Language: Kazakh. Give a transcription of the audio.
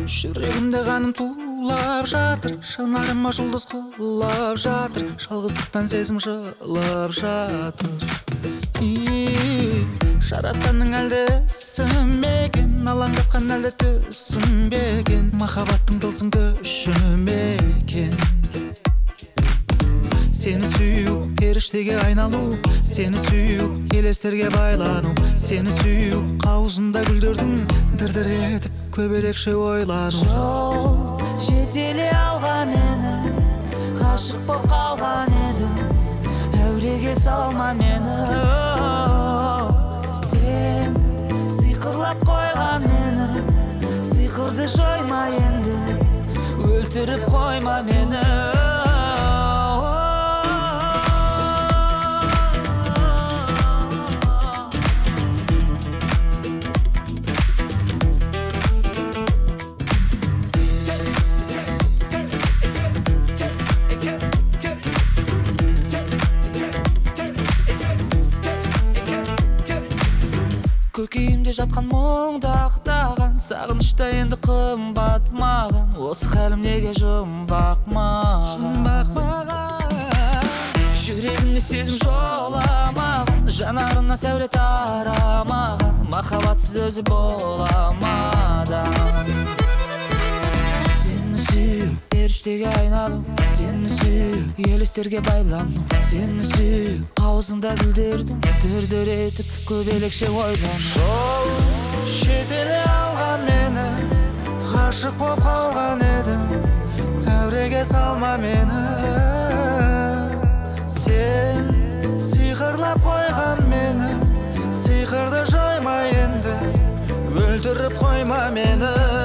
жүрегімде қаным тулап жатыр, жанарыма жұлдыз құлап жатыр, жалғыздықтан сезім жылап жатыр. Жаратқанның әлде сүмбеген, алаңдатқан әлде түсінбеген, махаббаттың тылсым күші мекен. Сені сүю, періштеге айналу, сені сүю, елестерге байлану, сені сүю, қауызында гүлдердің дір-дір етіп көбелекше ойлану. Жол жетеле алған мені, ғашық боп қалған едім, әуреге салма мені. Сен сиқырлап қойған мені, сиқырды жойма енді, өлтіріп қойма мені. Көкейімде жатқан мұңды ақтаған, сағынышта енді қымбат маған, осы хәлім неге жұмбақ маған. Жүрегімде сезім жоламаған, жанарына сәуле тарамаған, махаббатсыз өзі боламадан. Сені сүю, періштеге айналу, сені сүю, елестерге байлану, сені сүю, қауызында гүлдердің дір-дір етіп көбелекше ойлану. Жол жетеле алған мені, ғашық боп қалған едім, әуреге салма мені. Сен сиқырлап қойған мені, сиқырды жойма енді, өлтіріп қойма мені.